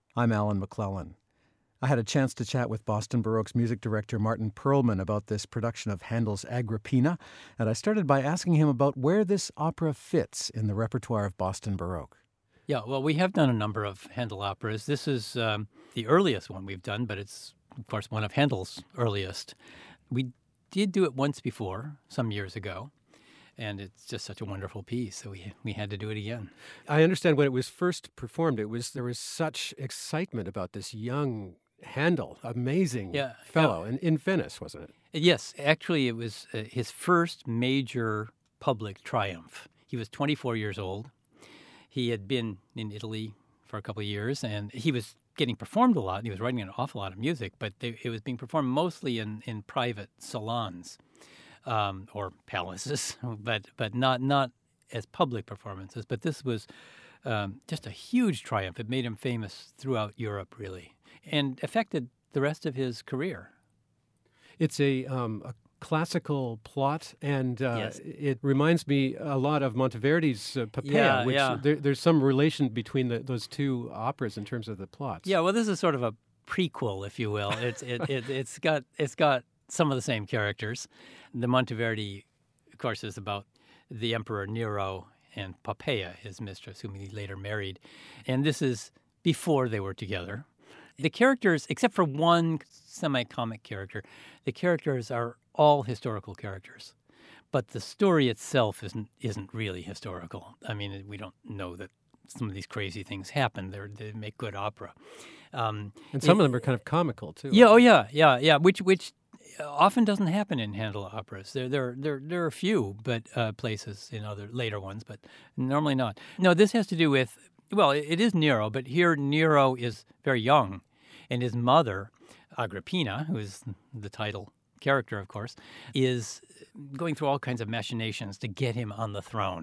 I'm Alan McClellan. I had a chance to chat with Boston Baroque's music director Martin Perlman about this production of Handel's Agrippina, and I started by asking him about where this opera fits in the repertoire of Boston Baroque. Yeah, well, we have done a number of Handel operas. This is the earliest one we've done, but it's, of course, one of Handel's earliest. We did do it once before, some years ago, and it's just such a wonderful piece, so we had to do it again. I understand when it was first performed, there was such excitement about this young Handel, amazing fellow, in Venice, wasn't it? Yes, actually, it was his first major public triumph. He was 24 years old. He had been in Italy for a couple of years, and he was getting performed a lot. And he was writing an awful lot of music, but it was being performed mostly in private salons or palaces, but not as public performances. But this was just a huge triumph. It made him famous throughout Europe, really, and affected the rest of his career. It's a classical plot, and Yes. it reminds me a lot of Monteverdi's Poppea, which there's some relation between those two operas in terms of the plots. Yeah, well, this is sort of a prequel, if you will. It's got some of the same characters. The Monteverdi, of course, is about the Emperor Nero and Poppea, his mistress, whom he later married. And this is before they were together. The characters, except for one semi-comic character, the characters are all historical characters. But the story itself isn't really historical. I mean, we don't know that some of these crazy things happen. They make good opera. And some of them are kind of comical, too. Yeah, which often doesn't happen in Handel operas. There are a few places in other later ones, but normally not. No, this has to do with, well, it is Nero, but here Nero is very young, and his mother, Agrippina, who is the title character, of course, is going through all kinds of machinations to get him on the throne.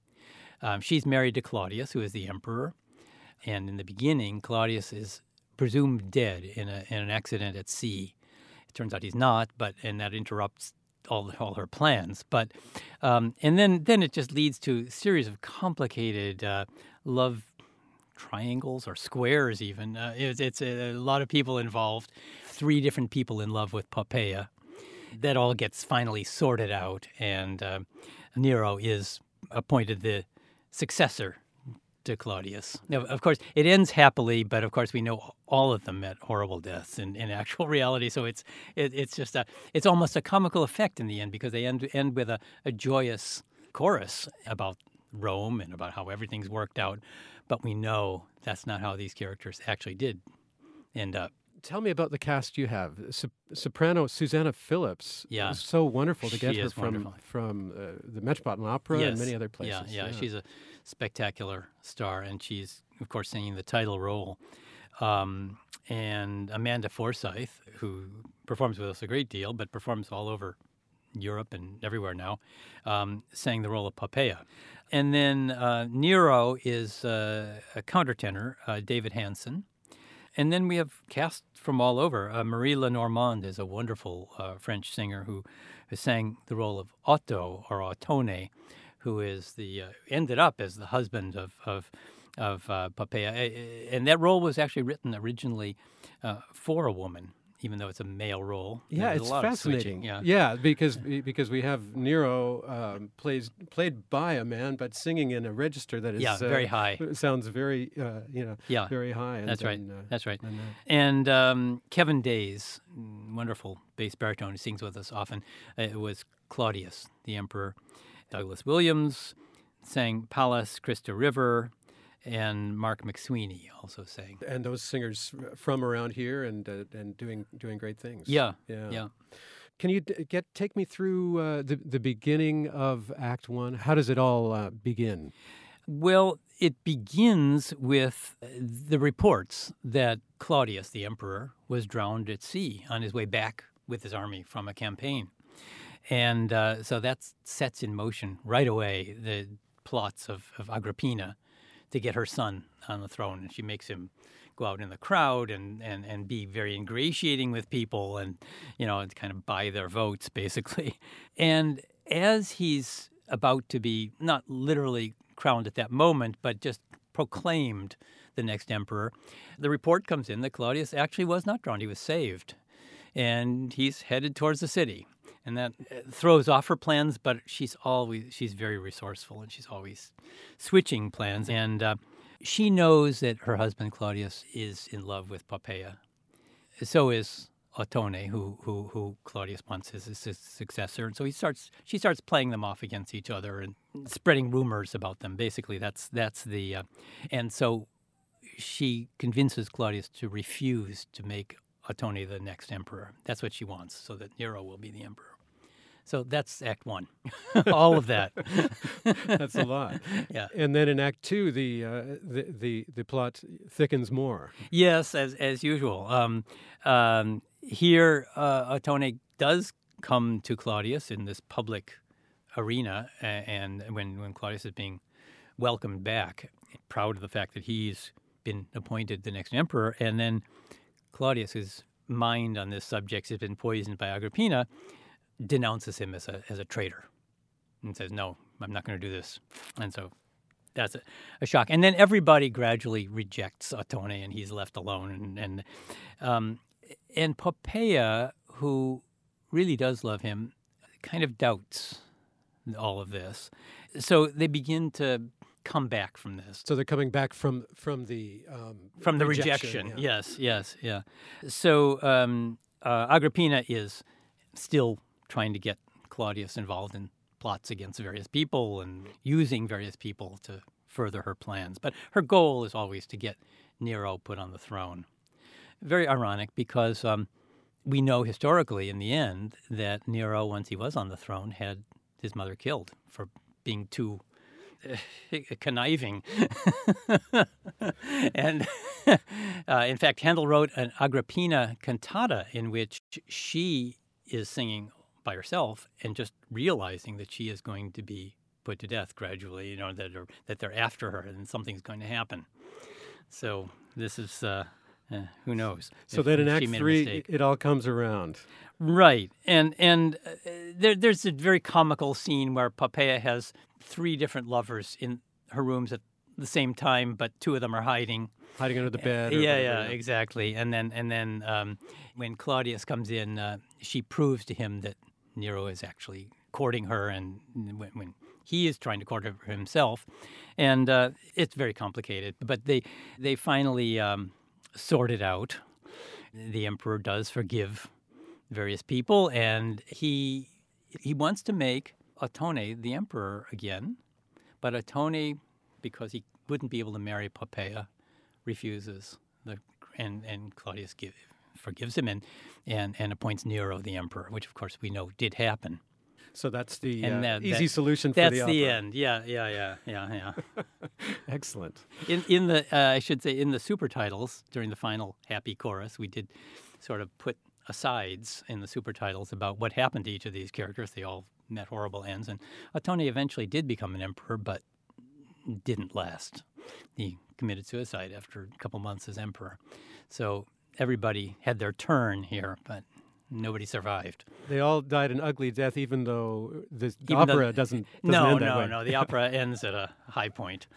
She's married to Claudius, who is the emperor, and in the beginning, Claudius is presumed dead in an accident at sea. It turns out he's not, and that interrupts all her plans. But and then it just leads to a series of complicated love triangles or squares even. It's a lot of people involved, 3 different people in love with Poppea. That all gets finally sorted out, and Nero is appointed the successor to Claudius. Now, of course, it ends happily, but of course we know all of them met horrible deaths in actual reality. So it's just it's almost a comical effect in the end, because they end with a joyous chorus about Rome and about how everything's worked out. But we know that's not how these characters actually did end up. Tell me about the cast you have. Soprano Susanna Phillips. Yeah. It's so wonderful to get She her is from the Metropolitan Opera and many other places. Yeah, she's a spectacular star, and she's, of course, singing the title role. And Amanda Forsyth, who performs with us a great deal, but performs all over Europe and everywhere now, sang the role of Poppea. And then Nero is a countertenor, David Hansen. And then we have cast from all over. Marie Lenormand is a wonderful French singer who sang the role of Otto, or Ottone, who is ended up as the husband of Poppea. And that role was actually written originally for a woman, even though it's a male role. Yeah, There's it's a lot of fascinating. switching, Yeah, because we have Nero played by a man, but singing in a register that is very high. Sounds very very high. That's right. That's right. And Kevin Days, wonderful bass baritone, who sings with us often. It was Claudius, the emperor. Douglas Williams sang Pallas, Krista River, and Mark McSweeney also sang. And those singers from around here and doing great things. Yeah. Can you take me through the beginning of Act One? How does it all begin? Well, it begins with the reports that Claudius, the emperor, was drowned at sea on his way back with his army from a campaign. And so that sets in motion right away the plots of Agrippina to get her son on the throne. And she makes him go out in the crowd and be very ingratiating with people and, kind of buy their votes, basically. And as he's about to be not literally crowned at that moment, but just proclaimed the next emperor. The report comes in that Claudius actually was not drowned. He was saved. And he's headed towards the city. And that throws off her plans, but she's very resourceful, and she's always switching plans. And she knows that her husband Claudius is in love with Poppaea. So is Ottone, who Claudius wants as his successor. And so she starts playing them off against each other and spreading rumors about them. Basically, that's the and so she convinces Claudius to refuse to make Ottone the next emperor. That's what she wants, so that Nero will be the emperor. So that's Act 1. All of that. That's a lot. Yeah. And then in Act 2, the plot thickens more. Yes, as usual. Here, Ottone does come to Claudius in this public arena, and when Claudius is being welcomed back, proud of the fact that he's been appointed the next emperor, and then Claudius's mind on this subject has been poisoned by Agrippina, denounces him as a traitor and says, no, I'm not going to do this. And so that's a shock. And then everybody gradually rejects Ottone, and he's left alone. And Poppaea, who really does love him, kind of doubts all of this. So they begin to come back from this. So they're coming back from the rejection. Yeah. Yes. So Agrippina is still trying to get Claudius involved in plots against various people and using various people to further her plans. But her goal is always to get Nero put on the throne. Very ironic, because we know historically in the end that Nero, once he was on the throne, had his mother killed for being too conniving. And in fact, Handel wrote an Agrippina cantata in which she is singing by herself and just realizing that she is going to be put to death gradually, that they're after her and something's going to happen. So this is, who knows? So then in Act 3, it all comes around. Right. And there's a very comical scene where Poppaea has 3 different lovers in her rooms at the same time, but 2 of them are hiding under the bed. Yeah, exactly. And then when Claudius comes in, she proves to him that Nero is actually courting her, and when he is trying to court her himself, and it's very complicated. But they finally sort it out. The emperor does forgive various people, and he wants to make Ottone the emperor again, but Ottone, because he wouldn't be able to marry Poppaea, refuses, and Claudius forgives him and appoints Nero the emperor, which of course we know did happen. So that's the easy solution for the opera. That's the end. Yeah. Excellent. In the I should say, in the super titles during the final happy chorus, we did sort of put asides in the super titles about what happened to each of these characters. They all met horrible ends, and Ottone eventually did become an emperor, but didn't last. He committed suicide after a couple months as emperor. So everybody had their turn here, but nobody survived. They all died an ugly death, even though the opera doesn't end that way. No. The opera ends at a high point.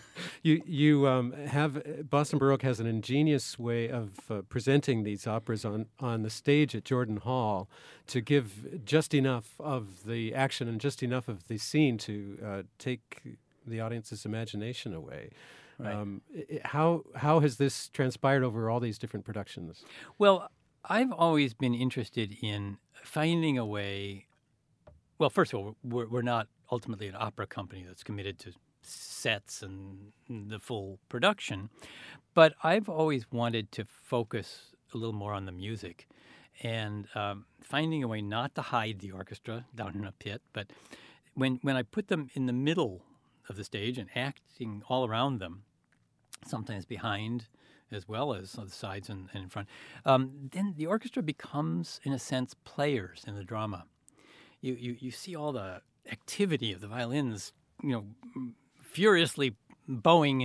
You have Boston Baroque has an ingenious way of presenting these operas on the stage at Jordan Hall to give just enough of the action and just enough of the scene to take the audience's imagination away. Right. How has this transpired over all these different productions? Well, I've always been interested in finding a way. Well, first of all, we're not ultimately an opera company that's committed to sets and the full production, but I've always wanted to focus a little more on the music and finding a way not to hide the orchestra down in a pit, but when I put them in the middle of the stage and acting all around them, sometimes behind as well as on the sides and in front, then the orchestra becomes, in a sense, players in the drama. You see all the activity of the violins, furiously bowing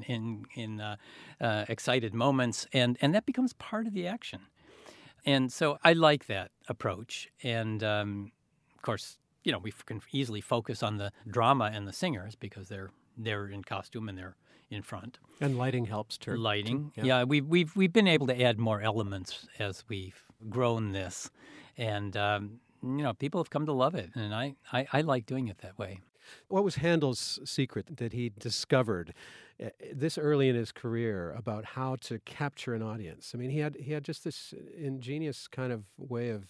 in excited moments, and that becomes part of the action. And so I like that approach. And of course, we can easily focus on the drama and the singers because they're in costume and they're in front. And lighting helps too. Lighting, yeah. We've been able to add more elements as we've grown this, and people have come to love it, and I like doing it that way. What was Handel's secret that he discovered this early in his career about how to capture an audience? I mean, he had just this ingenious kind of way of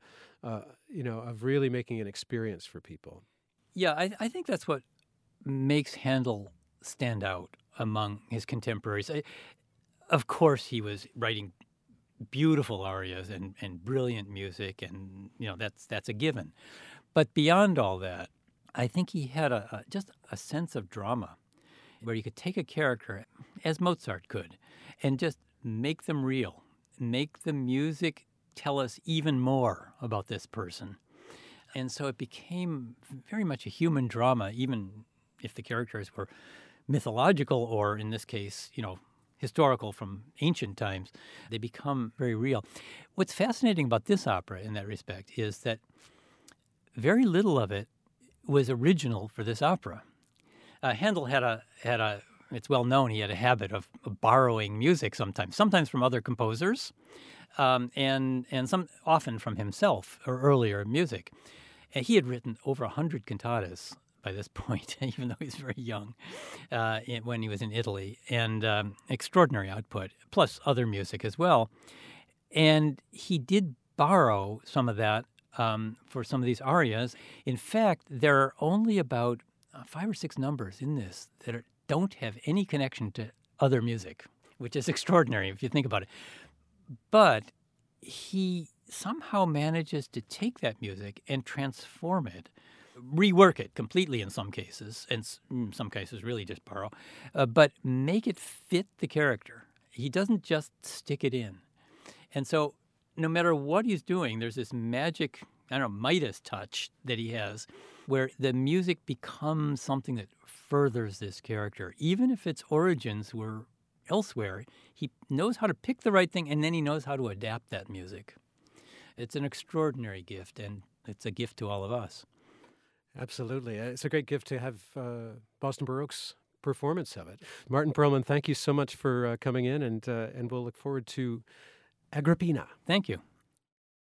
really making an experience for people. Yeah, I think that's what makes Handel stand out among his contemporaries. Of course, he was writing beautiful arias and brilliant music, and that's a given. But beyond all that, I think he had just a sense of drama where you could take a character, as Mozart could, and just make them real, make the music tell us even more about this person. And so it became very much a human drama, even if the characters were mythological or, in this case, historical from ancient times. They become very real. What's fascinating about this opera in that respect is that very little of it was original for this opera. Handel had a it's well known he had a habit of borrowing music sometimes from other composers, and often from himself or earlier music. And he had written over 100 cantatas by this point, even though he was very young when he was in Italy, and extraordinary output, plus other music as well. And he did borrow some of that for some of these arias. In fact, there are only about 5 or 6 numbers in this that don't have any connection to other music, which is extraordinary if you think about it. But he somehow manages to take that music and transform it, rework it completely in some cases, and in some cases really just borrow, but make it fit the character. He doesn't just stick it in. And so no matter what he's doing, there's this magic, Midas touch that he has, where the music becomes something that furthers this character. Even if its origins were elsewhere, he knows how to pick the right thing, and then he knows how to adapt that music. It's an extraordinary gift, and it's a gift to all of us. Absolutely. It's a great gift to have Boston Baroque's performance of it. Martin Perlman, thank you so much for coming in, and we'll look forward to Agrippina. Thank you.